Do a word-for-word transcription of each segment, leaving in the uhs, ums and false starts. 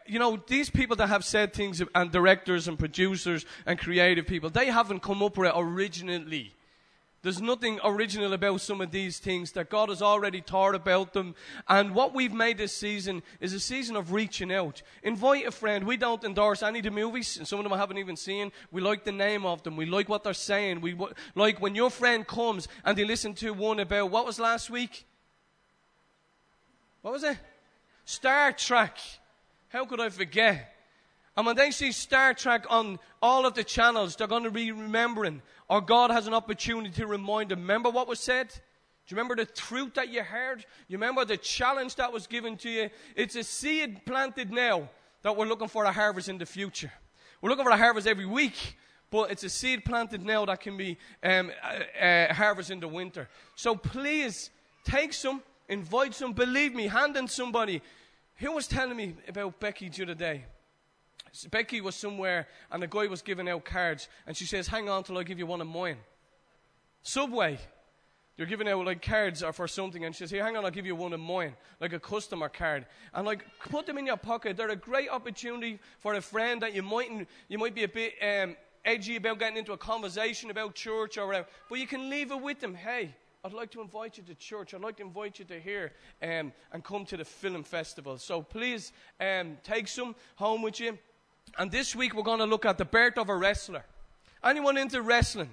you know, these people that have said things, and directors and producers and creative people, they haven't come up with it originally. There's nothing original about some of these things, that God has already thought about them. And what we've made this season is a season of reaching out. Invite a friend. We don't endorse any of the movies, and some of them I haven't even seen. We like the name of them. We like what they're saying. We w- like when your friend comes and they listen to one about, what was last week? What was it? Star Trek. How could I forget? And when they see Star Trek on all of the channels, they're going to be remembering, or God has an opportunity to remind them. Remember what was said? Do you remember the truth that you heard? You remember the challenge that was given to you? It's a seed planted now that we're looking for a harvest in the future. We're looking for a harvest every week, but it's a seed planted now that can be um, a, a harvest in the winter. So please, take some, invite some, believe me, hand in somebody. Who was telling me about Becky the other day? Becky was somewhere, and a guy was giving out cards, and she says, hang on till I give you one of mine. Subway, they're giving out like cards or for something, and she says, here, hang on, I'll give you one of mine, like a customer card. And like, put them in your pocket. They're a great opportunity for a friend that you mightn't, you might be a bit um, edgy about getting into a conversation about church or whatever, but you can leave it with them. Hey, I'd like to invite you to church. I'd like to invite you to here um, and come to the film festival. So please um, take some home with you. And this week we're going to look at the birth of a wrestler. Anyone into wrestling?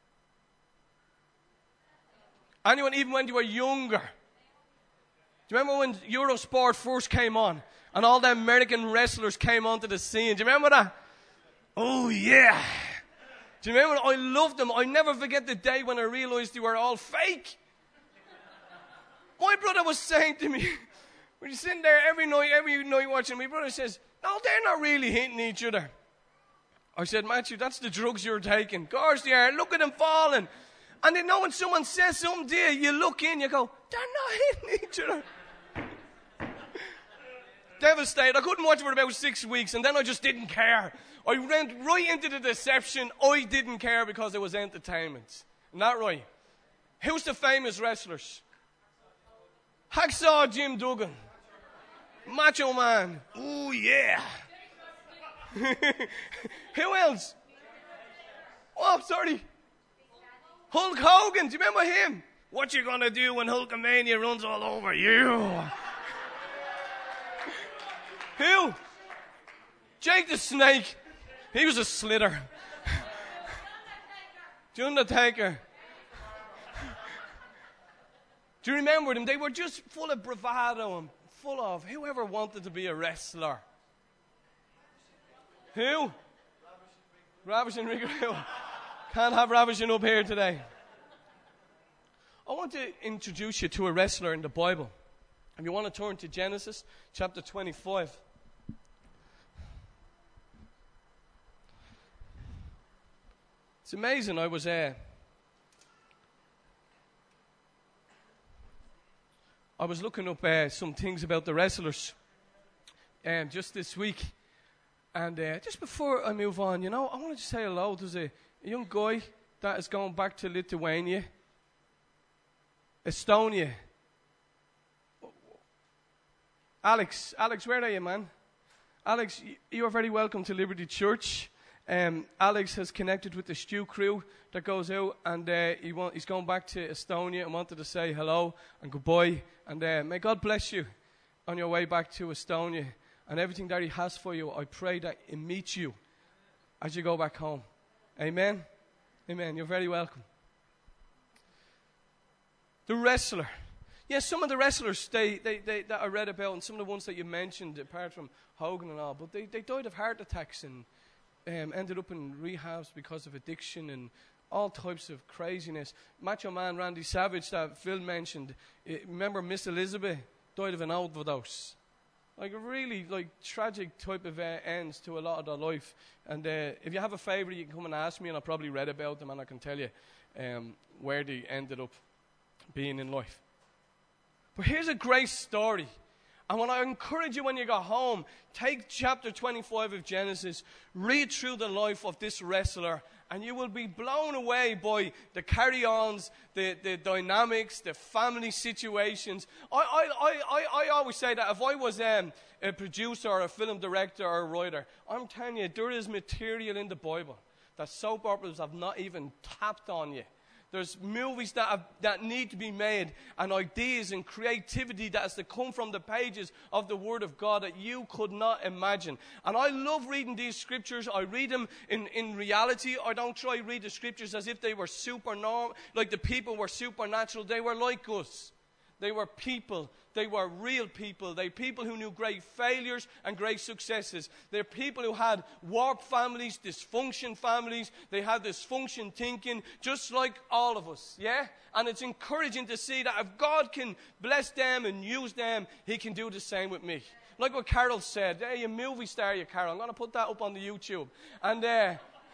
Anyone even when you were younger? Do you remember when Eurosport first came on and all the American wrestlers came onto the scene? Do you remember that? Oh, yeah. Do you remember? I loved them. I never forget the day when I realized they were all fake. My brother was saying to me, we're sitting there every night, every night watching. My brother says, no, they're not really hitting each other. I said, Matthew, that's the drugs you're taking. Of course they are. Look at them falling. And then know when someone says something to you, you look in, you go, they're not hitting each other. Devastated. I couldn't watch it for about six weeks, and then I just didn't care. I went right into the deception. I didn't care because it was entertainment. Isn't that right? Who's the famous wrestlers? Hacksaw Jim Duggan. Macho Man. Ooh, yeah. Who else? Oh, sorry. Hulk Hogan. Do you remember him? What you gonna do when Hulkamania runs all over you? Who? Jake the Snake. He was a slitter. The Undertaker. Do you remember them? They were just full of bravado and full of whoever wanted to be a wrestler. Who? Ravishing Rick. Can't have Ravishing up here today. I want to introduce you to a wrestler in the Bible. If you want to turn to Genesis chapter twenty-five. It's amazing. I was uh, I was looking up uh, some things about the wrestlers um, just this week. And uh, just before I move on, you know, I wanted to say hello. There's a, a young guy that is going back to Lithuania. Estonia. Alex, Alex, where are you, man? Alex, you are very welcome to Liberty Church. Um, Alex has connected with the Stew crew that goes out, and uh, he want, he's going back to Estonia and wanted to say hello and goodbye. And uh, may God bless you on your way back to Estonia. And everything that he has for you, I pray that it meets you as you go back home. Amen? Amen. You're very welcome. The wrestler. Yes, some of the wrestlers they, they, they, that I read about, and some of the ones that you mentioned, apart from Hogan and all, but they, they died of heart attacks and um, ended up in rehabs because of addiction and all types of craziness. Macho Man Randy Savage that Phil mentioned, uh, remember Miss Elizabeth died of an overdose. Like a really like tragic type of uh, ends to a lot of their life. And uh, if you have a favourite, you can come and ask me, and I'll probably read about them, and I can tell you um, where they ended up being in life. But here's a great story. And when I encourage you when you go home, take chapter twenty-five of Genesis, read through the life of this wrestler, and you will be blown away by the carry-ons, the, the dynamics, the family situations. I, I, I, I, I always say that if I was um, a producer or a film director or a writer, I'm telling you, there is material in the Bible that soap operas have not even tapped on yet. There's movies that have, that need to be made, and ideas and creativity that has to come from the pages of the Word of God that you could not imagine. And I love reading these scriptures. I read them in, in reality. I don't try to read the scriptures as if they were super normal, like the people were supernatural. They were like us. They were people. They were real people. They were people who knew great failures and great successes. They're people who had warped families, dysfunction families. They had dysfunction thinking, just like all of us, yeah? And it's encouraging to see that if God can bless them and use them, He can do the same with me. Like what Carol said, hey, you movie star, you Carol. I'm going to put that up on the YouTube. And, uh,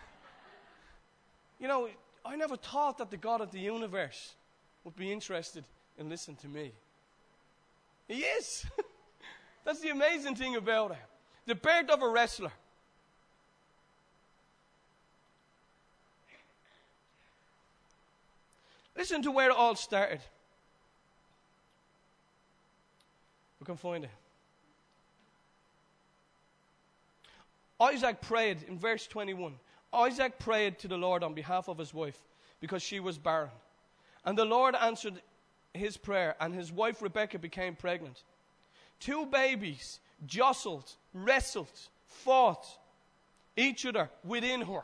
you know, I never thought that the God of the universe would be interested and listen to me. He is. That's the amazing thing about it. The birth of a wrestler. Listen to where it all started. We can find it. Isaac prayed in verse twenty-one. Isaac prayed to the Lord on behalf of his wife because she was barren. And the Lord answered his prayer, and his wife Rebekah became pregnant. Two babies jostled, wrestled, fought each other within her.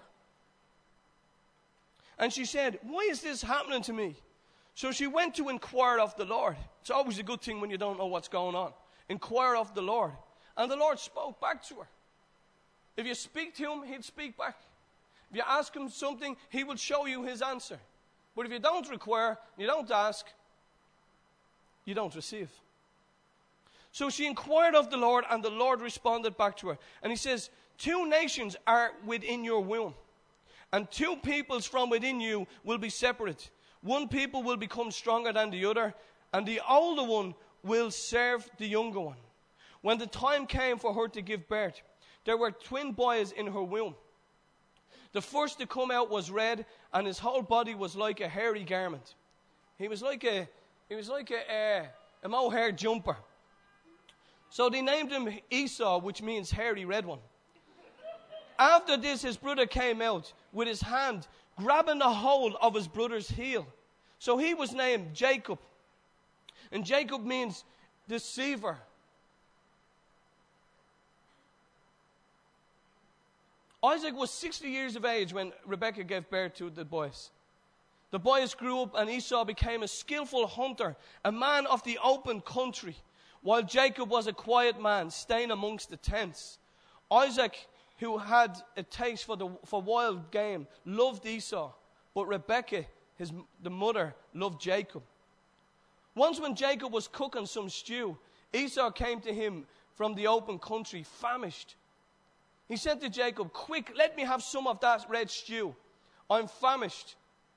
And she said, why is this happening to me? So she went to inquire of the Lord. It's always a good thing when you don't know what's going on. Inquire of the Lord. And the Lord spoke back to her. If you speak to him, he'd speak back. If you ask him something, he will show you his answer. But if you don't require, you don't ask, you don't receive. So she inquired of the Lord, and the Lord responded back to her. And he says, two nations are within your womb, and two peoples from within you will be separate. One people will become stronger than the other, and the older one will serve the younger one. When the time came for her to give birth, there were twin boys in her womb. The first to come out was red, and his whole body was like a hairy garment. He was like a He was like a, uh, a mohair jumper. So they named him Esau, which means hairy red one. After this, his brother came out with his hand, grabbing the hold of his brother's heel. So he was named Jacob. And Jacob means deceiver. Isaac was sixty years of age when Rebekah gave birth to the boys. The boys grew up, and Esau became a skillful hunter, a man of the open country, while Jacob was a quiet man, staying amongst the tents. Isaac, who had a taste for, the, for wild game, loved Esau, but Rebekah, his, the mother, loved Jacob. Once when Jacob was cooking some stew, Esau came to him from the open country, famished. He said to Jacob, quick, let me have some of that red stew. I'm famished.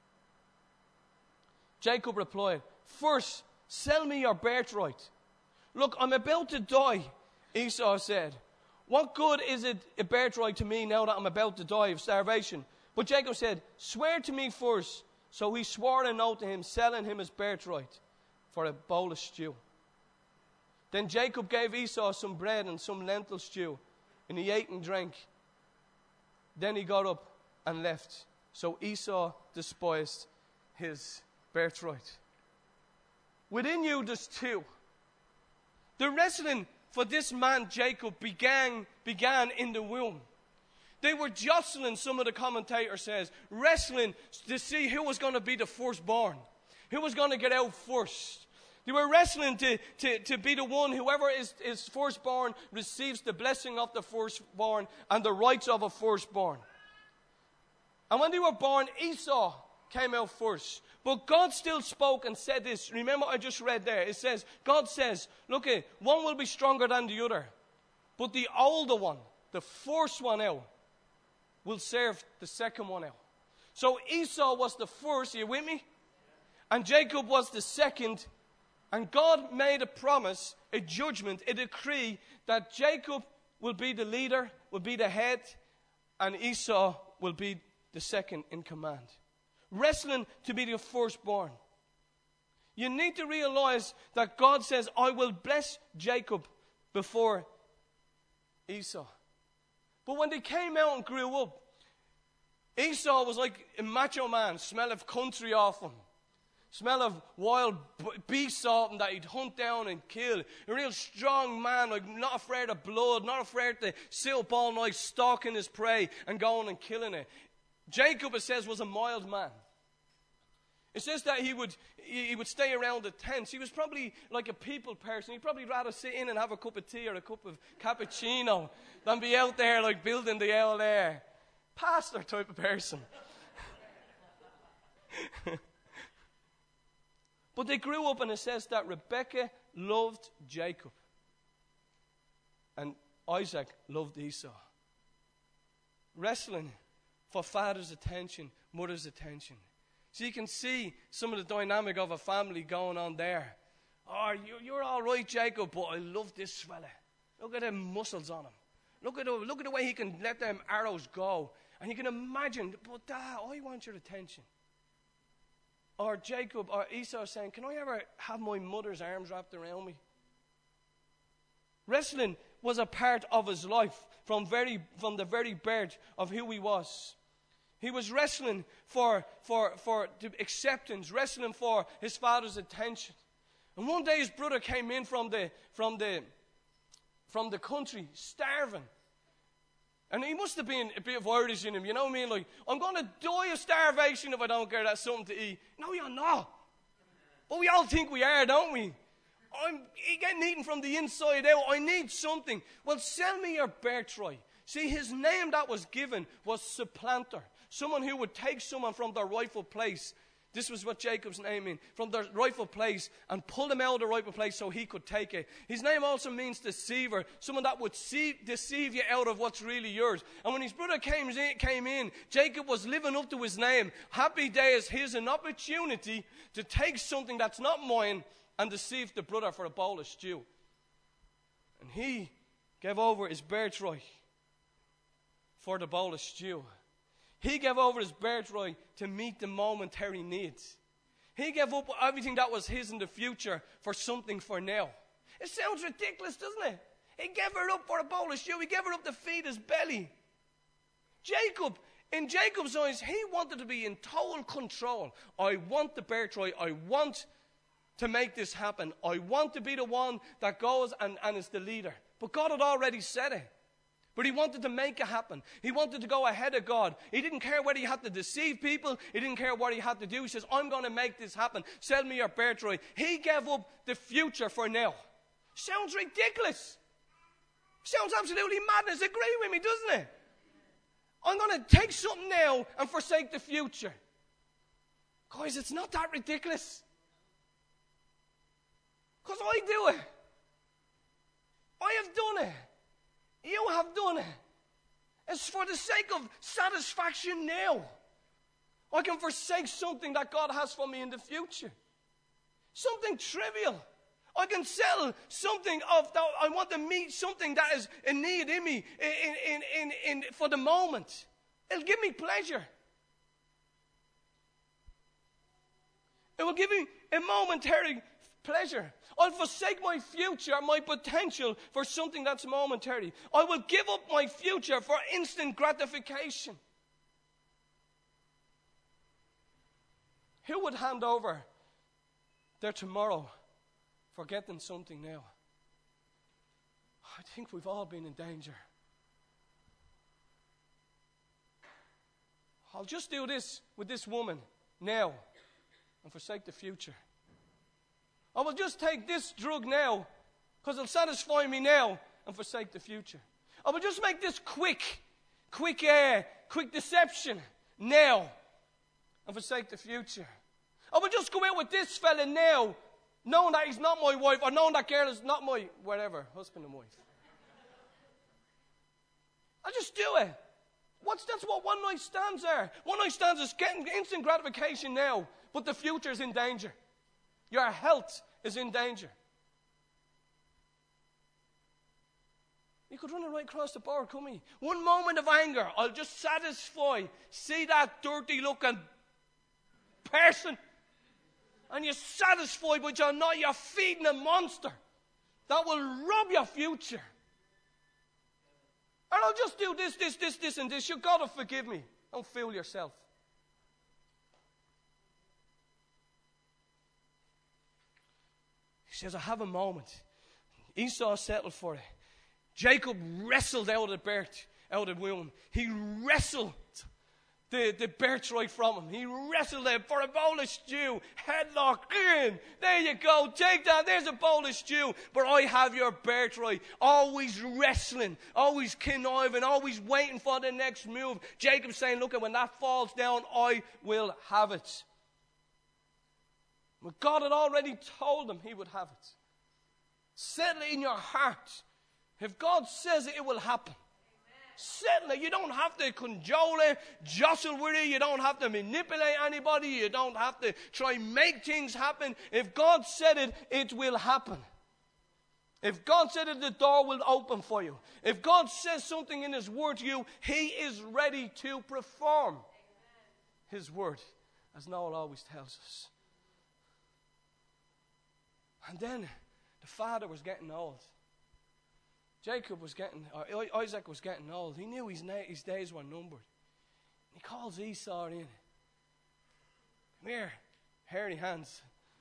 Jacob replied, first, sell me your birthright. Look, I'm about to die, Esau said. What good is it a birthright to me now that I'm about to die of starvation? But Jacob said, swear to me first. So he swore an oath to him, selling him his birthright for a bowl of stew. Then Jacob gave Esau some bread and some lentil stew, and he ate and drank. Then he got up and left. So Esau despised his birthright. Within you, there's two. The wrestling for this man Jacob began, began in the womb. They were jostling, some of the commentator says, wrestling to see who was going to be the firstborn, who was going to get out first. They were wrestling to, to, to be the one, whoever is, is firstborn receives the blessing of the firstborn and the rights of a firstborn. And when they were born, Esau came out first. But God still spoke and said this. Remember I just read there. It says, God says, look, one will be stronger than the other. But the older one, the first one out, will serve the second one out. So Esau was the first, are you with me? And Jacob was the second, And God made a promise, a judgment, a decree that Jacob will be the leader, will be the head, and Esau will be the second in command. Wrestling to be the firstborn. You need to realize that God says, I will bless Jacob before Esau. But when they came out and grew up, Esau was like a macho man, smell of country off him. Smell of wild beasts off him that he'd hunt down and kill. A real strong man, like not afraid of blood, not afraid to sit up all night stalking his prey and going and killing it. Jacob, it says, was a mild man. It says that he would he would stay around the tents. He was probably like a people person. He'd probably rather sit in and have a cup of tea or a cup of cappuccino than be out there like building the old air. Pastor type of person. But they grew up, and it says that Rebekah loved Jacob. And Isaac loved Esau. Wrestling for father's attention, mother's attention. So you can see some of the dynamic of a family going on there. Oh, you're, you're all right, Jacob, but I love this fella. Look at the muscles on him. Look at the, look at the way he can let them arrows go. And you can imagine, but Dad, I want your attention. Or Jacob or Esau saying, can I ever have my mother's arms wrapped around me? Wrestling was a part of his life from very from the very birth of who he was. He was wrestling for, for, for the acceptance, wrestling for his father's attention. And one day his brother came in from the from the from the country, starving. And he must have been a bit of Irish in him, you know what I mean? Like, I'm going to die of starvation if I don't get that something to eat. No, you're not. But we all think we are, don't we? I'm getting eaten from the inside out. I need something. Well, sell me your birthright. See, his name that was given was supplanter. Someone who would take someone from their rightful place. This was what Jacob's name meant. From their rightful place and pull them out of the rightful place so he could take it. His name also means deceiver. Someone that would see, deceive you out of what's really yours. And when his brother came in, came in, Jacob was living up to his name. Happy days. Here's an opportunity to take something that's not mine and deceive the brother for a bowl of stew. And he gave over his birthright for the bowl of stew. He gave over his birthright to meet the momentary needs. He gave up everything that was his in the future for something for now. It sounds ridiculous, doesn't it? He gave her up for a bowl of stew. He gave her up to feed his belly. Jacob, in Jacob's eyes, he wanted to be in total control. I want the birthright. I want to make this happen. I want to be the one that goes and, and is the leader. But God had already said it. But he wanted to make it happen. He wanted to go ahead of God. He didn't care whether he had to deceive people. He didn't care what he had to do. He says, I'm going to make this happen. Sell me your birthright. He gave up the future for now. Sounds ridiculous. Sounds absolutely madness. Agree with me, doesn't it? I'm going to take something now and forsake the future. Guys, it's not that ridiculous. Because I do it. I have done it. You have done it. It's for the sake of satisfaction now. I can forsake something that God has for me in the future. Something trivial. I can sell something of that I want to meet something that is a need in me in, in, in, in, for the moment. It'll give me pleasure. It will give me a momentary pleasure. I'll forsake my future, my potential for something that's momentary. I will give up my future for instant gratification. Who would hand over their tomorrow for getting something now? I think we've all been in danger. I'll just do this with this woman now and forsake the future. I will just take this drug now because it'll satisfy me now and forsake the future. I will just make this quick, quick air, quick deception now and forsake the future. I will just go out with this fella now, knowing that he's not my wife or knowing that girl is not my whatever, husband and wife. I just do it. What's that's what one night stands are. One night stands is getting instant gratification now, but the future is in danger. Your health is in danger. You could run it right across the board, couldn't you? One moment of anger, I'll just satisfy. See that dirty looking person, and you're satisfied, but you're not. You're feeding a monster that will rob your future. And I'll just do this, this, this, this, and this. You've got to forgive me. Don't fool yourself. He says, I have a moment. Esau settled for it. Jacob wrestled out of the birth, out of the womb. He wrestled the, the birthright from him. He wrestled it for a bowl of stew. Headlock in. There you go. Take that. There's a bowl of stew. But I have your birthright. Always wrestling. Always conniving. Always waiting for the next move. Jacob saying, look, when that falls down, I will have it. But God had already told him he would have it. Settle it in your heart. If God says it, it will happen. Amen. Settle it. You don't have to cajole it, jostle with it. You don't have to manipulate anybody. You don't have to try and make things happen. If God said it, it will happen. If God said it, the door will open for you. If God says something in His Word to you, He is ready to perform Amen. His Word, as Noel always tells us. And then the father was getting old. Jacob was getting, or Isaac was getting old. He knew his, na- his days were numbered. He calls Esau in. Come here, hairy hands.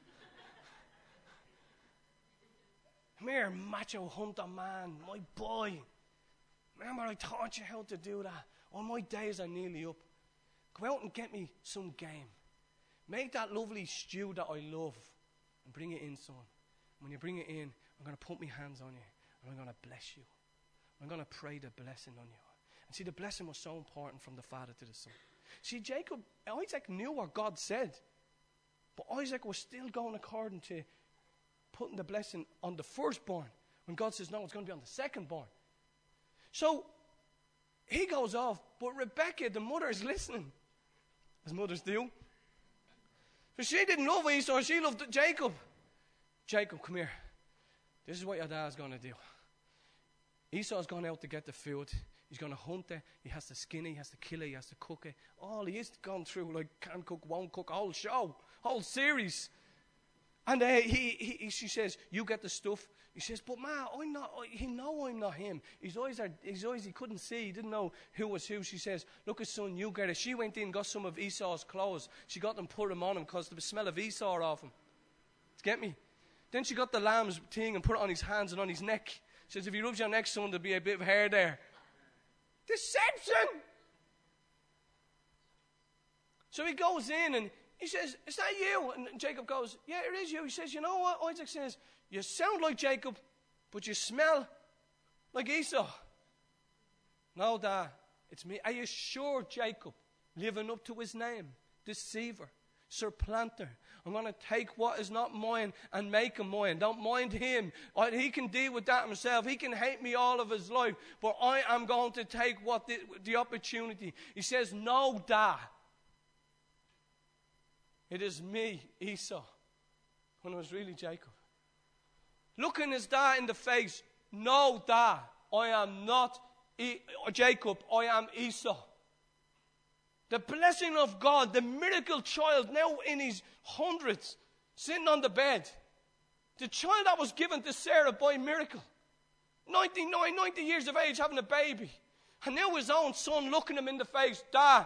Come here, macho hunter man, my boy. Remember I taught you how to do that. On my days are nearly up. Go out and get me some game. Make that lovely stew that I love and bring it in, son. When you bring it in, I'm going to put my hands on you. And I'm going to bless you. I'm going to pray the blessing on you. And see, the blessing was so important from the father to the son. See, Jacob, Isaac knew what God said. But Isaac was still going according to putting the blessing on the firstborn. When God says, no, it's going to be on the secondborn. So, he goes off. But Rebekah, the mother, is listening. As mothers do. So she didn't love Esau, she loved Jacob. Jacob, come here. This is what your dad's going to do. Esau's gone out to get the food. He's going to hunt it. He has to skin it. He has to kill it. He has to cook it. All he is gone through, like, can't cook, won't cook, a whole show, whole series. And uh, he, he, he, she says, you get the stuff. He says, but ma, I'm not, I, he know I'm not him. His eyes are, his eyes, he couldn't see. He didn't know who was who. She says, look, son, you get it. She went in and got some of Esau's clothes. She got them, put them on him because the smell of Esau off him. Get me? Then she got the lamb's thing and put it on his hands and on his neck. She says, if he rubs your neck, son, there'll be a bit of hair there. Deception! So he goes in and he says, is that you? And Jacob goes, yeah, it is you. He says, you know what? Isaac says, you sound like Jacob, but you smell like Esau. No, Dad, it's me. Are you sure, Jacob, living up to his name? Deceiver, supplanter. I'm going to take what is not mine and make him mine. Don't mind him. He can deal with that himself. He can hate me all of his life. But I am going to take what the, the opportunity. He says, no, Dad. It is me, Esau. When it was really Jacob. Looking his dad in the face. No, Dad. I am not e- Jacob. I am Esau. The blessing of God, the miracle child, now in his hundreds, sitting on the bed. The child that was given to Sarah by miracle. ninety-nine, ninety years of age, having a baby. And now his own son looking him in the face. Dad,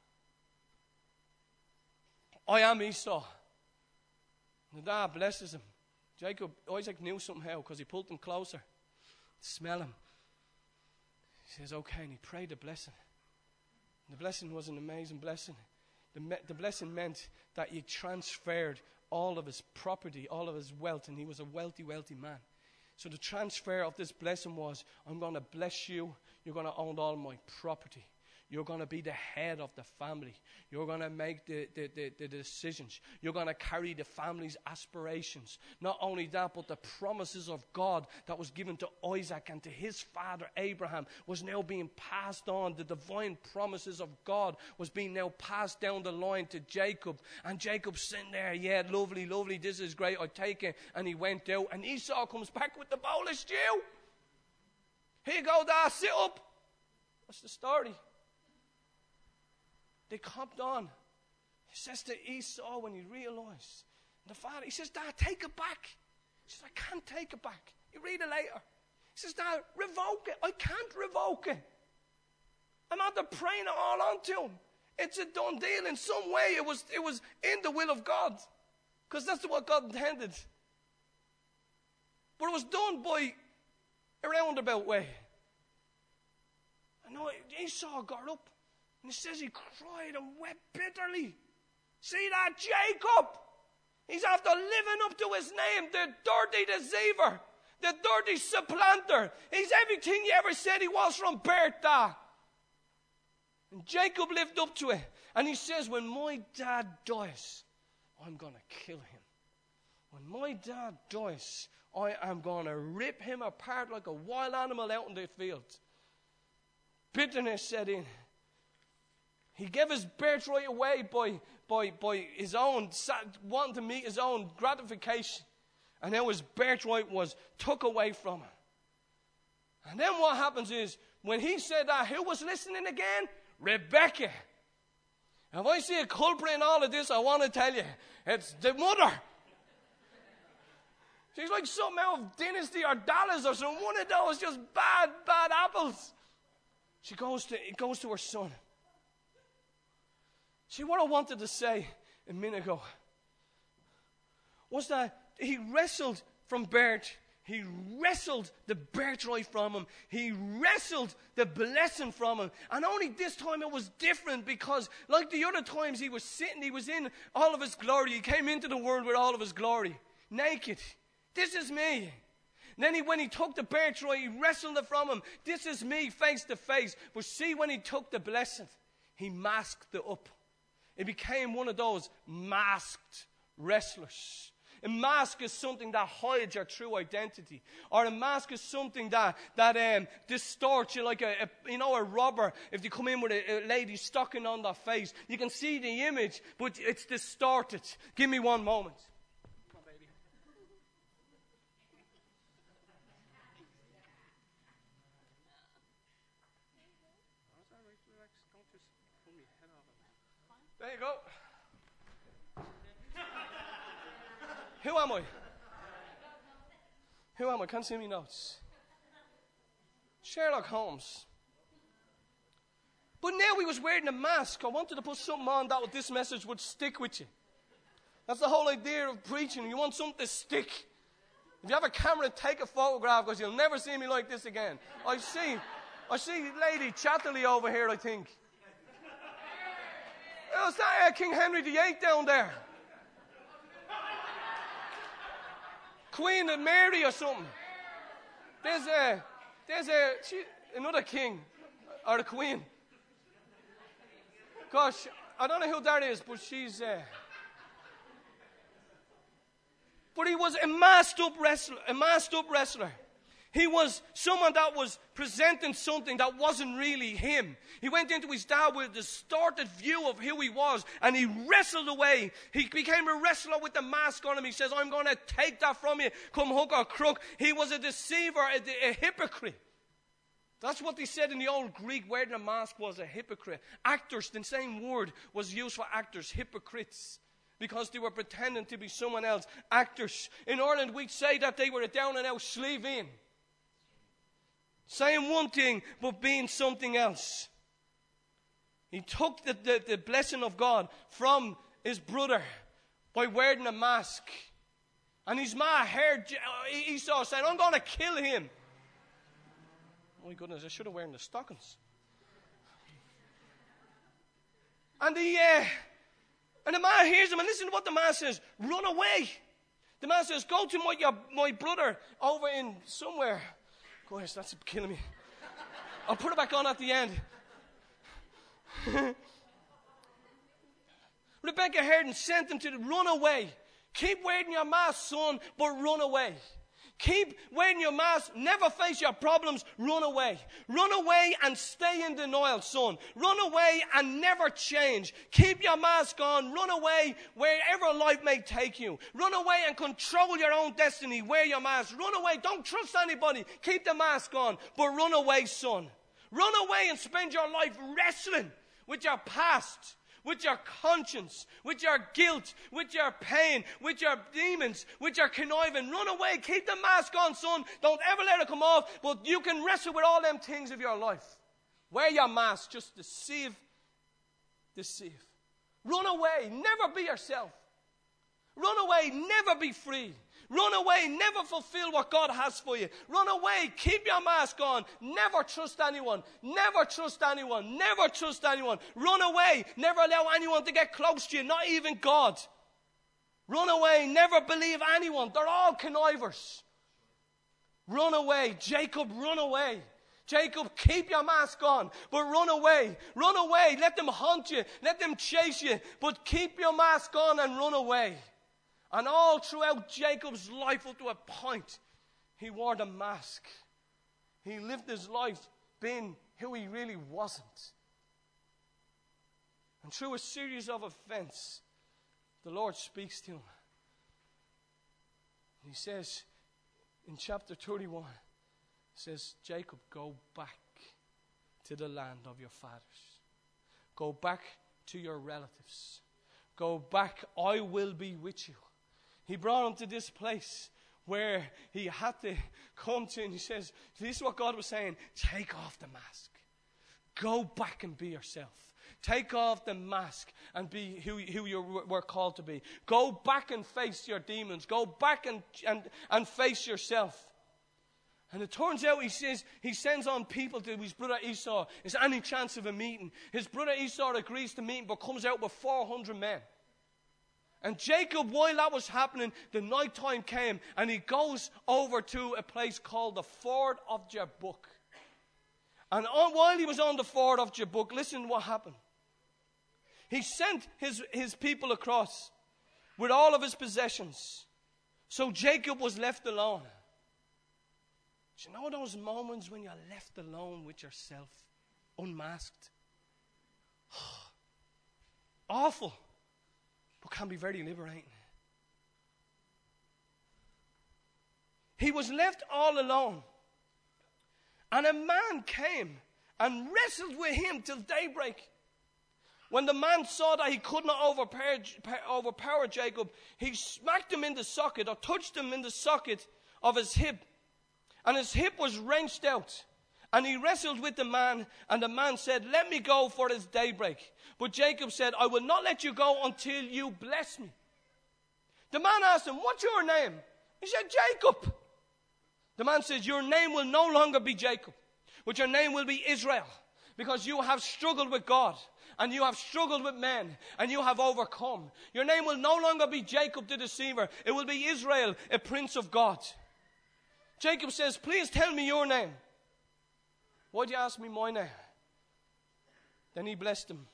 I am Esau. And the dad blesses him. Jacob, Isaac knew somehow because he pulled him closer. Smell him. He says, okay, and he prayed the blessing. The blessing was an amazing blessing. The, me- the blessing meant that he transferred all of his property, all of his wealth, and he was a wealthy, wealthy man. So the transfer of this blessing was, I'm going to bless you. You're going to own all my property. You're going to be the head of the family. You're going to make the, the, the, the decisions. You're going to carry the family's aspirations. Not only that, but the promises of God that was given to Isaac and to his father Abraham was now being passed on. The divine promises of God was being now passed down the line to Jacob. And Jacob's sitting there, yeah, lovely, lovely, this is great, I take it. And he went out, and Esau comes back with the bowl of stew. Here you go, Dad, sit up. What's the story? They comped on. He says to Esau when he realized, the father, he says, Dad, take it back. He says, I can't take it back. You read it later. He says, Dad, revoke it. I can't revoke it. I'm after praying it all onto him. It's a done deal. In some way, it was, it was in the will of God. Because that's what God intended. But it was done by a roundabout way. I know Esau got up. And it says he cried and wept bitterly. See that, Jacob? He's after living up to his name, the dirty deceiver, the dirty supplanter. He's everything he ever said he was from birth. That. And Jacob lived up to it. And he says, when my dad dies, I'm going to kill him. When my dad dies, I am going to rip him apart like a wild animal out in the field. Bitterness set in. He gave his birthright away by, by, by his own, wanting to meet his own gratification. And now his birthright was took away from him. And then what happens is, when he said that, who was listening again? Rebecca. If I see a culprit in all of this, I want to tell you, it's the mother. She's like something out of Dynasty or Dallas or some one of those just bad, bad apples. She goes to, it goes to her son. See, what I wanted to say a minute ago was that he wrestled from birth. He wrestled the birthright from him. He wrestled the blessing from him. And only this time it was different because like the other times he was sitting, he was in all of his glory. He came into the world with all of his glory. Naked. This is me. And then he, when he took the birthright, he wrestled it from him. This is me face to face. But see, when he took the blessing, he masked it up. It became one of those masked wrestlers. A mask is something that hides your true identity. Or a mask is something that, that um, distorts you like a, a, you know, a robber. If you come in with a, a lady stocking on their face, you can see the image, but it's distorted. Give me one moment. Come on, baby. There you go. Who am I? Who am I? Can't see me notes. Sherlock Holmes. But now he was wearing a mask. I wanted to put something on that this message would stick with you. That's the whole idea of preaching. You want something to stick. If you have a camera, take a photograph because you'll never see me like this again. I see, I see Lady Chatterley over here, I think. Oh, is that uh, King Henry the Eighth down there? Queen Mary or something. There's a, there's a, she, another king or a queen. Gosh, I don't know who that is, but she's. Uh, but he was a masked up wrestler. A masked up wrestler. He was someone that was presenting something that wasn't really him. He went into his dad with a distorted view of who he was, and he wrestled away. He became a wrestler with the mask on him. He says, I'm going to take that from you, come hook or crook. He was a deceiver, a, a hypocrite. That's what they said in the old Greek. Wearing a mask was a hypocrite. Actors, the same word was used for actors, hypocrites. Because they were pretending to be someone else. Actors. In Ireland, we'd say that they were a down and out sleeve in. Saying one thing, but being something else. He took the, the, the blessing of God from his brother by wearing a mask. And his ma heard Esau saying, I'm going to kill him. Oh my goodness, I should have worn the stockings. And the, uh, and the man hears him, and listen to what the man says. Run away. The man says, go to my, your, my brother over in somewhere. Gosh, that's killing me. I'll put it back on at the end. Rebecca Harden sent him to run away. Keep wearing your mask, son, but run away. Keep wearing your mask. Never face your problems. Run away. Run away and stay in denial, son. Run away and never change. Keep your mask on. Run away wherever life may take you. Run away and control your own destiny. Wear your mask. Run away. Don't trust anybody. Keep the mask on. But run away, son. Run away and spend your life wrestling with your past, with your conscience, with your guilt, with your pain, with your demons, with your conniving. Run away. Keep the mask on, son. Don't ever let it come off. But you can wrestle with all them things of your life. Wear your mask. Just deceive. Deceive. Run away. Never be yourself. Run away. Never be free. Run away. Never fulfill what God has for you. Run away. Keep your mask on. Never trust anyone. Never trust anyone. Never trust anyone. Run away. Never allow anyone to get close to you. Not even God. Run away. Never believe anyone. They're all connivers. Run away. Jacob, run away. Jacob, keep your mask on, but run away. Run away. Let them hunt you. Let them chase you. But keep your mask on and run away. And all throughout Jacob's life up to a point, he wore the mask. He lived his life being who he really wasn't. And through a series of events, the Lord speaks to him. And he says, in chapter thirty-one, he says, Jacob, go back to the land of your fathers. Go back to your relatives. Go back, I will be with you. He brought him to this place where he had to come to, and he says, this is what God was saying, take off the mask. Go back and be yourself. Take off the mask and be who, who you were called to be. Go back and face your demons. Go back and, and, and face yourself. And it turns out, he says, he sends on people to his brother Esau. Is there any chance of a meeting? His brother Esau agrees to meet, but comes out with four hundred men. And Jacob, while that was happening, the night time came, and he goes over to a place called the Ford of Jabbok. And on, while he was on the Ford of Jabbok, listen what happened. He sent his, his people across with all of his possessions. So Jacob was left alone. Do you know those moments when you're left alone with yourself, unmasked? Awful. But can be very liberating. He was left all alone. And a man came and wrestled with him till daybreak. When the man saw that he could not overpower, overpower Jacob, he smacked him in the socket, or touched him in the socket of his hip. And his hip was wrenched out. And he wrestled with the man, and the man said, let me go, for it is daybreak. But Jacob said, I will not let you go until you bless me. The man asked him, what's your name? He said, Jacob. The man says, your name will no longer be Jacob, but your name will be Israel, because you have struggled with God, and you have struggled with men, and you have overcome. Your name will no longer be Jacob the deceiver. It will be Israel, a prince of God. Jacob says, please tell me your name. Why'd you ask me my name? Then he blessed him.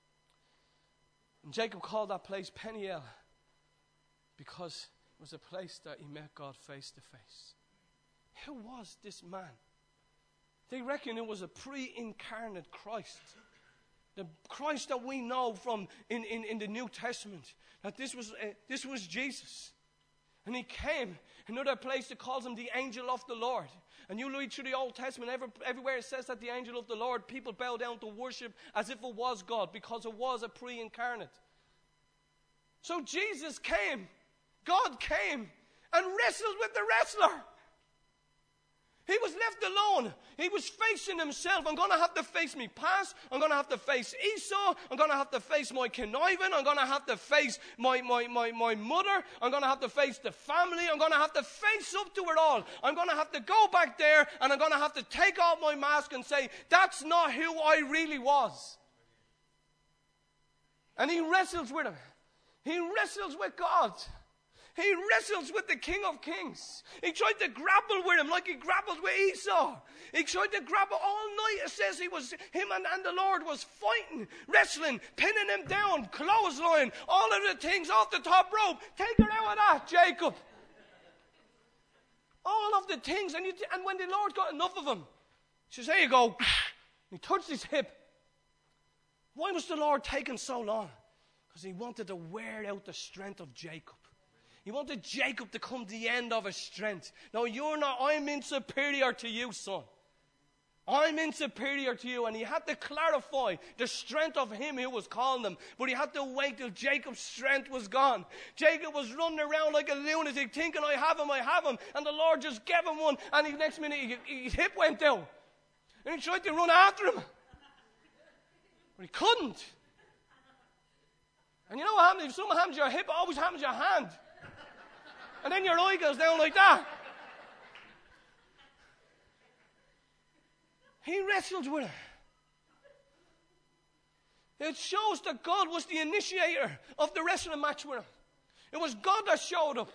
And Jacob called that place Peniel, because it was a place that he met God face to face. Who was this man? They reckon it was a pre-incarnate Christ. The Christ that we know from in, in, in the New Testament. That this was, uh, this was Jesus. And he came. Another place that calls him the angel of the Lord. And you read through the Old Testament, every, everywhere it says that the angel of the Lord, people bow down to worship as if it was God, because it was a pre-incarnate. So Jesus came, God came, and wrestled with the wrestler. He was left alone. He was facing himself. I'm going to have to face me past. I'm going to have to face Esau. I'm going to have to face my conniving. I'm going to have to face my, my, my, my mother. I'm going to have to face the family. I'm going to have to face up to it all. I'm going to have to go back there, and I'm going to have to take off my mask and say, that's not who I really was. And he wrestles with him. He wrestles with God. He wrestles with the King of Kings. He tried to grapple with him like he grappled with Esau. He tried to grapple all night. It says he was, him and, and the Lord was fighting, wrestling, pinning him down, clothesline, all of the things off the top rope. Take her out of that, Jacob. All of the things. And, you, and when the Lord got enough of him, he says, there you go. He touched his hip. Why was the Lord taking so long? Because he wanted to wear out the strength of Jacob. He wanted Jacob to come to the end of his strength. No, you're not. I'm insuperior to you, son. I'm insuperior to you. And he had to clarify the strength of him who was calling them. But he had to wait till Jacob's strength was gone. Jacob was running around like a lunatic thinking, I have him, I have him. And the Lord just gave him one. And the next minute his hip went down. And he tried to run after him. But he couldn't. And you know what happens? If something happens to your hip, it always happens to your hand. And then your eye goes down like that. He wrestled with her. It shows that God was the initiator of the wrestling match with him. It was God that showed up.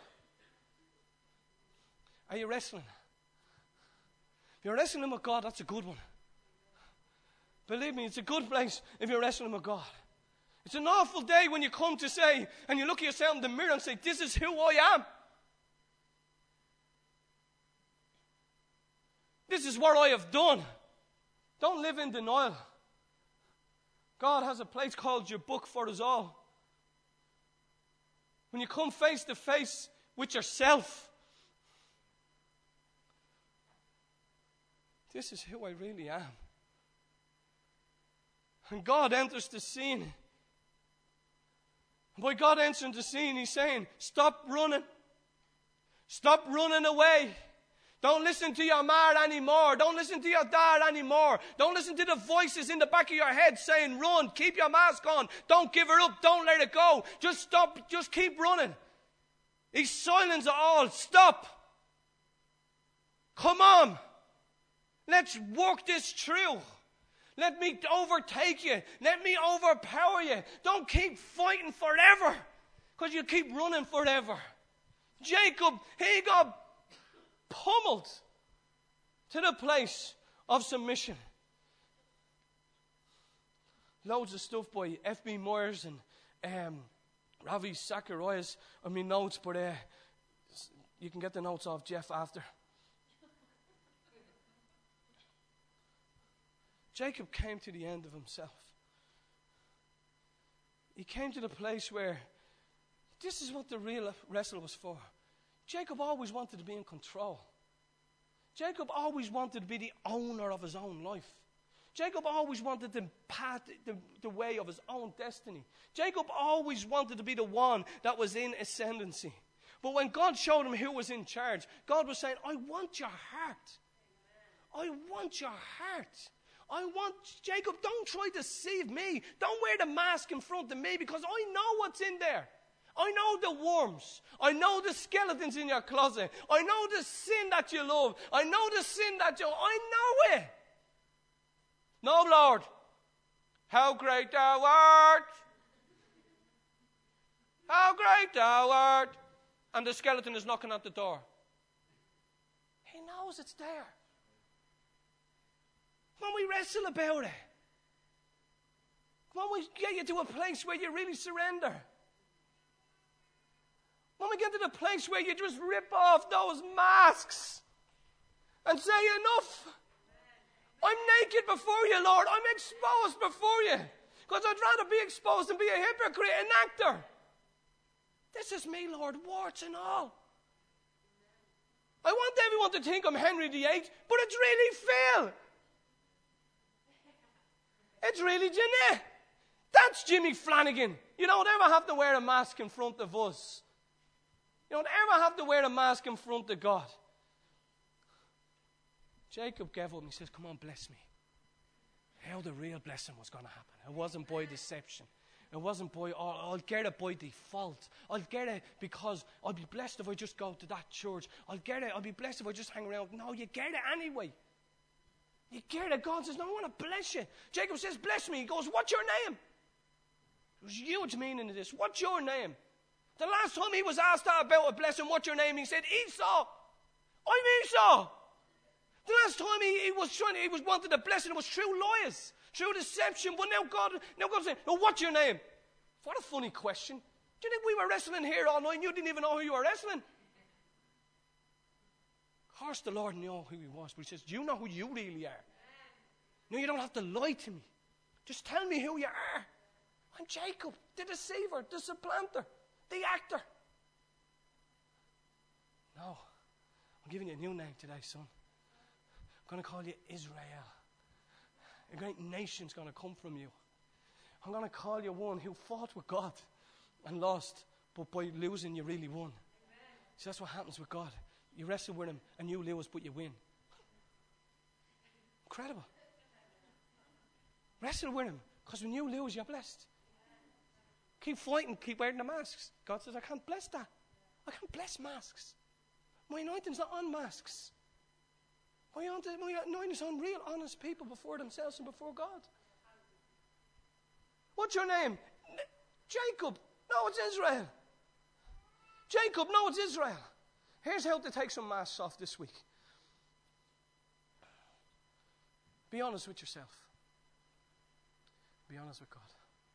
Are you wrestling? If you're wrestling with God, that's a good one. Believe me, it's a good place if you're wrestling with God. It's an awful day when you come to say, and you look at yourself in the mirror and say, this is who I am. This is what I have done. Don't live in denial. God has a place called your book for us all. When you come face to face with yourself, this is who I really am. And God enters the scene. And by God entering the scene, he's saying, stop running. Stop running away. Don't listen to your man anymore. Don't listen to your dad anymore. Don't listen to the voices in the back of your head saying, run, keep your mask on. Don't give her up. Don't let it go. Just stop. Just keep running. He's silenced it all. Stop. Come on. Let's work this through. Let me overtake you. Let me overpower you. Don't keep fighting forever, because you keep running forever. Jacob, he got pummeled to the place of submission. Loads of stuff by F B Myers and um, Ravi Zacharias on my notes, but uh, you can get the notes off Jeff after. Jacob came to the end of himself. He came to the place where this is what the real wrestle was for. Jacob always wanted to be in control. Jacob always wanted to be the owner of his own life. Jacob always wanted to path the, the way of his own destiny. Jacob always wanted to be the one that was in ascendancy. But when God showed him who was in charge, God was saying, I want your heart. I want your heart. I want, Jacob, don't try to deceive me. Don't wear the mask in front of me, because I know what's in there. I know the worms. I know the skeletons in your closet. I know the sin that you love. I know the sin that you, I know it. No, Lord. How great thou art. How great thou art. And the skeleton is knocking at the door. He knows it's there. When we wrestle about it, when we get you to a place where you really surrender, when we get to the place where you just rip off those masks and say, enough, I'm naked before you, Lord, I'm exposed before you, because I'd rather be exposed than be a hypocrite, an actor. This is me, Lord, warts and all. I want everyone to think I'm Henry the eighth, but it's really Phil. It's really Jeanette. That's Jimmy Flanagan. You don't ever have to wear a mask in front of us. You don't ever have to wear a mask in front of God. Jacob gave up and he says, come on, bless me. How the real blessing was going to happen. It wasn't by deception. It wasn't by, oh, I'll get it by default. I'll get it because I'll be blessed if I just go to that church. I'll get it. I'll be blessed if I just hang around. No, you get it anyway. You get it. God says, no, I want to bless you. Jacob says, bless me. He goes, what's your name? There's huge meaning to this. What's your name? The last time he was asked that about a blessing, what's your name? He said, Esau. I'm Esau. The last time he, he was trying, he was wanted a blessing, it was through lies, through deception. But now God, now God's saying, oh, what's your name? What a funny question. Do you think we were wrestling here all night and you didn't even know who you were wrestling? Of course the Lord knew who he was, but he says, do you know who you really are? No, you don't have to lie to me. Just tell me who you are. I'm Jacob, the deceiver, the supplanter, the actor. No, I'm giving you a new name today, son. I'm going to call you Israel. A great nation's going to come from you. I'm going to call you one who fought with God and lost, but by losing you really won. See, that's what happens with God. You wrestle with him and you lose, but you win. Incredible. Wrestle with him, because when you lose, you're blessed. Keep fighting, keep wearing the masks. God says, I can't bless that. I can't bless masks. My anointing's not on masks. My anointing's on real, honest people before themselves and before God. What's your name? Jacob. No, it's Israel. Jacob. No, it's Israel. Here's how to take some masks off this week. Be honest with yourself. Be honest with God.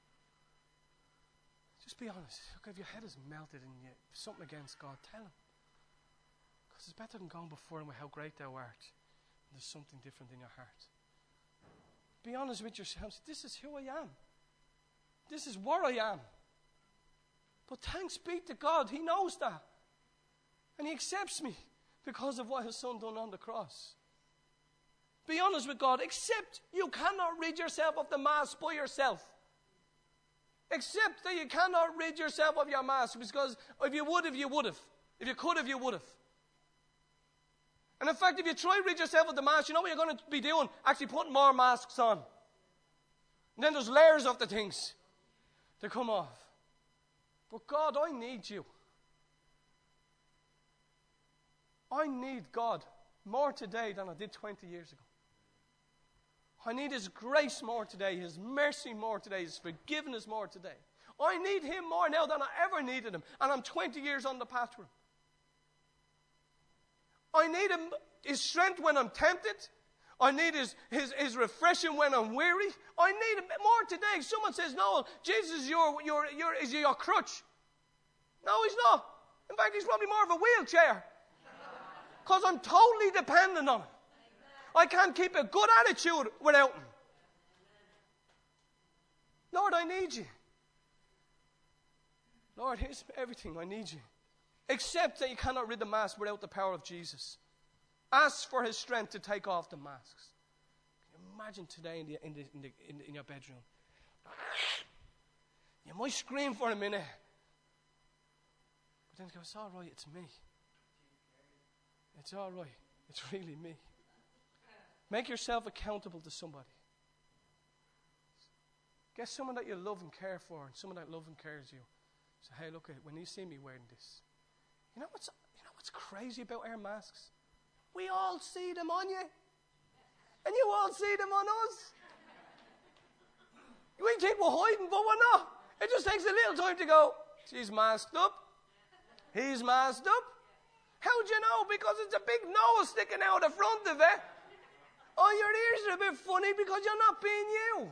Just be honest. Look, if your head is melted and you something against God, tell him. Because it's better than going before him with how great thou art. There's something different in your heart. Be honest with yourself. This is who I am. This is what I am. But thanks be to God, he knows that. And he accepts me because of what his son done on the cross. Be honest with God. Accept you cannot rid yourself of the mask by yourself. Accept that you cannot rid yourself of your mask, because if you would have, you would have. If you could have, you would have. And in fact, if you try to rid yourself of the mask, you know what you're going to be doing? Actually putting more masks on. And then there's layers of the things to come off. But God, I need you. I need God more today than I did twenty years ago. I need his grace more today, his mercy more today, his forgiveness more today. I need him more now than I ever needed him. And I'm twenty years on the path to him. I need him, his strength when I'm tempted. I need his, his, his refreshing when I'm weary. I need him more today. Someone says, no, Jesus is your, your, your, is your crutch. No, he's not. In fact, he's probably more of a wheelchair. Because I'm totally dependent on him. I can't keep a good attitude without him. Lord, I need you. Lord, here's everything. I need you. Accept that you cannot rid the mask without the power of Jesus. Ask for his strength to take off the masks. Can you imagine today in, the, in, the, in, the, in, the, in your bedroom? You might scream for a minute. But then you go, it's all right, it's me. It's all right. It's really me. Make yourself accountable to somebody. Get someone that you love and care for, and someone that loves and cares you. Say, hey, look, when you see me wearing this, you know what's you know what's crazy about our masks? We all see them on you, and you all see them on us. We think we're hiding, but we're not. It just takes a little time to go. She's masked up. He's masked up. How'd you know? Because it's a big nose sticking out the front of it. Oh, your ears are a bit funny because you're not being you.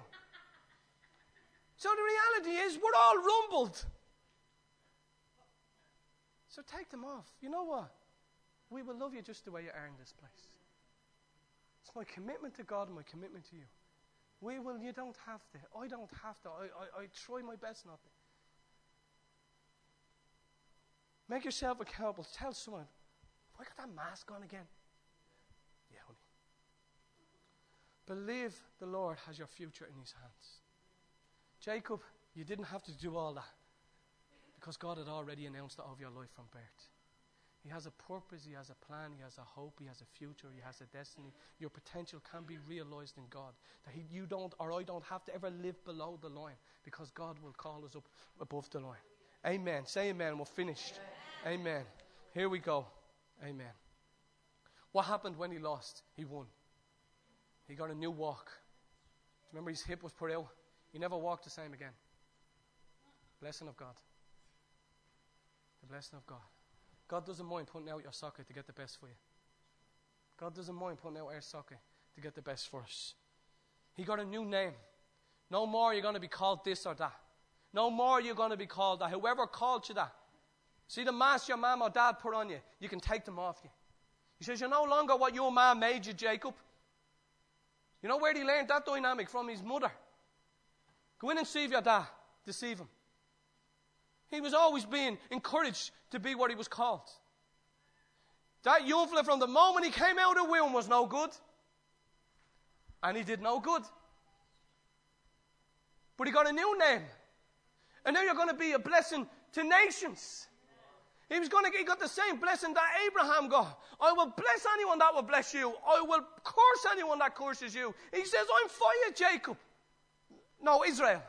So the reality is we're all rumbled. So take them off. You know what? We will love you just the way you are in this place. It's my commitment to God and my commitment to you. We will, you don't have to. I don't have to. I, I, I try my best not to. Make yourself accountable. Tell someone, have I got that mask on again? Yeah, honey. Believe the Lord has your future in his hands. Jacob, you didn't have to do all that because God had already announced it of your life from birth. He has a purpose, he has a plan, he has a hope, he has a future, he has a destiny. Your potential can be realized in God. That he, you don't, or I don't have to ever live below the line because God will call us up above the line. Amen. Say amen. We're finished. Amen. Amen. Here we go. Amen. What happened when he lost? He won. He got a new walk. Remember his hip was put out? He never walked the same again. Blessing of God. The blessing of God. God doesn't mind putting out your socket to get the best for you. God doesn't mind putting out our socket to get the best for us. He got a new name. No more you're going to be called this or that. No more you're going to be called that. Whoever called you that. See the mask your mom or dad put on you, you can take them off you. He says, you're no longer what your mom made you, Jacob. You know where he learned that dynamic? From his mother. Go in and see if your dad. Deceive him. He was always being encouraged to be what he was called. That young fella from the moment he came out of the womb was no good. And he did no good. But he got a new name. And now you're going to be a blessing to nations. He was going to, he got the same blessing that Abraham got. I will bless anyone that will bless you. I will curse anyone that curses you. He says, I'm for you, Jacob. No, Israel.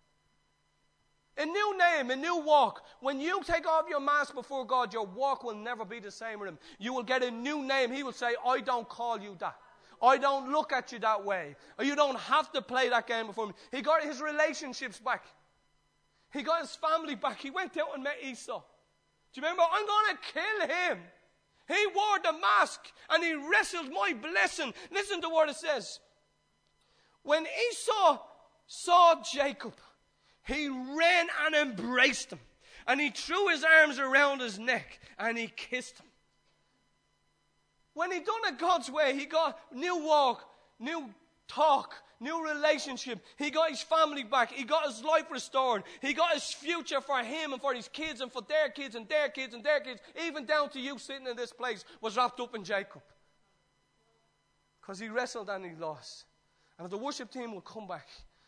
A new name, a new walk. When you take off your mask before God, your walk will never be the same with him. You will get a new name. He will say, I don't call you that. I don't look at you that way. Or you don't have to play that game before me. He got his relationships back. He got his family back. He went out and met Esau. Do you remember? I'm going to kill him. He wore the mask and he wrestled my blessing. Listen to what it says. When Esau saw Jacob, he ran and embraced him. And he threw his arms around his neck and he kissed him. When he done it God's way, he got new walk, new talk, new relationship. He got his family back. He got his life restored. He got his future for him and for his kids and for their kids and their kids and their kids, even down to you sitting in this place, was wrapped up in Jacob. Because he wrestled and he lost. And if the worship team will come back,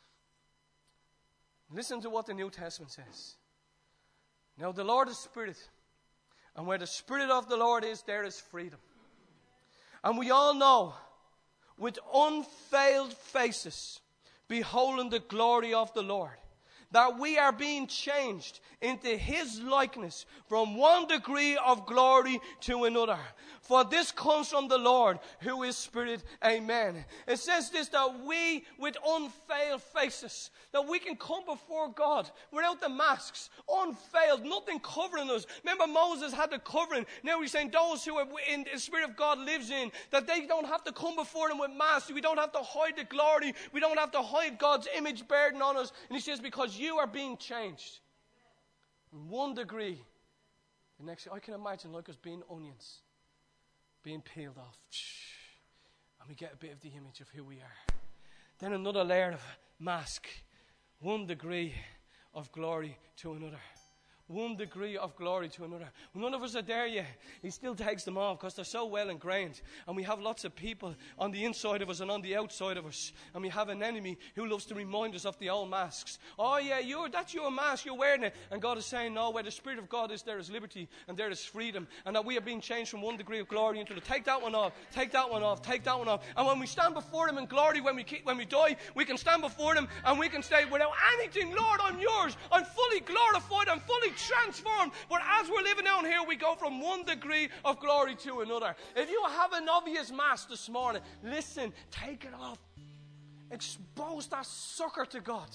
listen to what the New Testament says. Now the Lord is Spirit. And where the Spirit of the Lord is, there is freedom. And we all know, with unveiled faces, beholding the glory of the Lord, that we are being changed into his likeness from one degree of glory to another. For this comes from the Lord, who is Spirit. Amen. It says this, that we with unveiled faces, that we can come before God without the masks, unveiled, nothing covering us. Remember Moses had the covering. Now he's saying those who are in the Spirit of God lives in, that they don't have to come before him with masks. We don't have to hide the glory. We don't have to hide God's image burden on us. And he says, because you are being changed. In one degree. The next, I can imagine like us being onions. Being peeled off. And we get a bit of the image of who we are. Then another layer of mask. One degree of glory to another. One degree of glory to another. None of us are there yet. He still takes them off because they're so well ingrained. And we have lots of people on the inside of us and on the outside of us. And we have an enemy who loves to remind us of the old masks. Oh yeah, you're, that's your mask, you're wearing it. And God is saying, no, where the Spirit of God is, there is liberty and there is freedom. And that we are being changed from one degree of glory into the, take that one off, take that one off, take that one off. And when we stand before him in glory, when we, when we die, we can stand before him and we can say, without anything, Lord, I'm yours. I'm fully glorified, I'm fully transformed. But as we're living down here, we go from one degree of glory to another. If you have an obvious mask this morning, listen, take it off. Expose that sucker to God.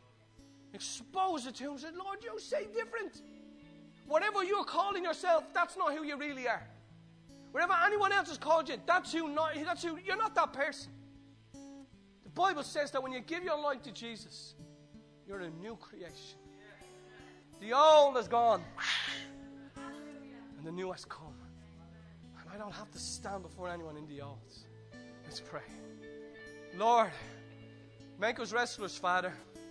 Expose it to him. Say, Lord, you say different. Whatever you're calling yourself, that's not who you really are. Whatever anyone else has called you, that's who not, that's who, you're not that person. The Bible says that when you give your life to Jesus, you're a new creation. The old is gone, and the new has come. And I don't have to stand before anyone in the old. Let's pray. Lord, make us wrestlers, Father.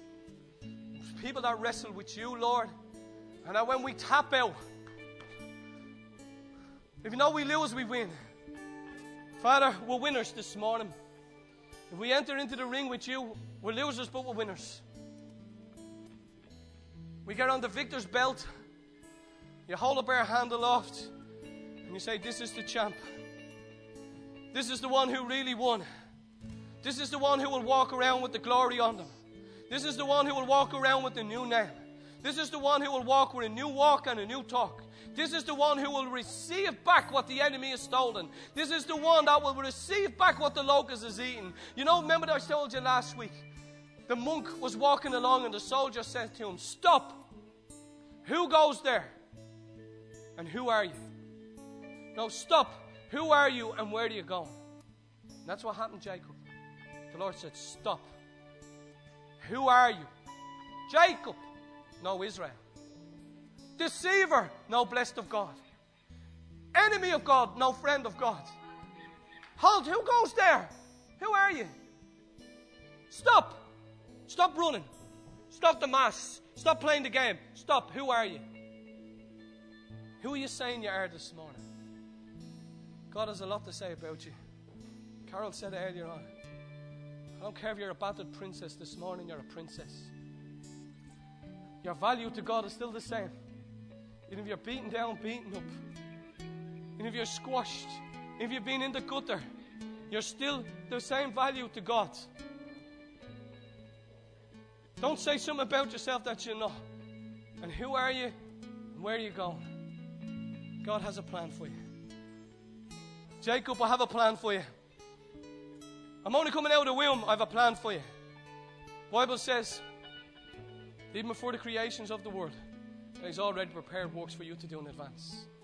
People that wrestle with you, Lord. And that when we tap out, if you know we lose, we win. Father, we're winners this morning. If we enter into the ring with you, we're losers, but we're winners. We get on the victor's belt. You hold up our hand aloft. And you say, this is the champ. This is the one who really won. This is the one who will walk around with the glory on them. This is the one who will walk around with the new name. This is the one who will walk with a new walk and a new talk. This is the one who will receive back what the enemy has stolen. This is the one that will receive back what the locust has eaten. You know, remember that I told you last week? The monk was walking along and the soldier said to him, stop. Who goes there? And who are you? No, stop. Who are you and where do you go? And that's what happened to Jacob. The Lord said, stop. Who are you? Jacob. No, Israel. Deceiver. No, blessed of God. Enemy of God. No, friend of God. Halt. Who goes there? Who are you? Stop. Stop running. Stop the mass. Stop playing the game. Stop. Who are you? Who are you saying you are this morning? God has a lot to say about you. Carol said earlier on, I don't care if you're a battered princess this morning, you're a princess. Your value to God is still the same. Even if you're beaten down, beaten up, even if you're squashed, if you've been in the gutter, you're still the same value to God. Don't say something about yourself that you're not. And who are you? And where are you going? God has a plan for you. Jacob, I have a plan for you. I'm only coming out of the womb. I have a plan for you. The Bible says, even before the creations of the world, He's already prepared works for you to do in advance.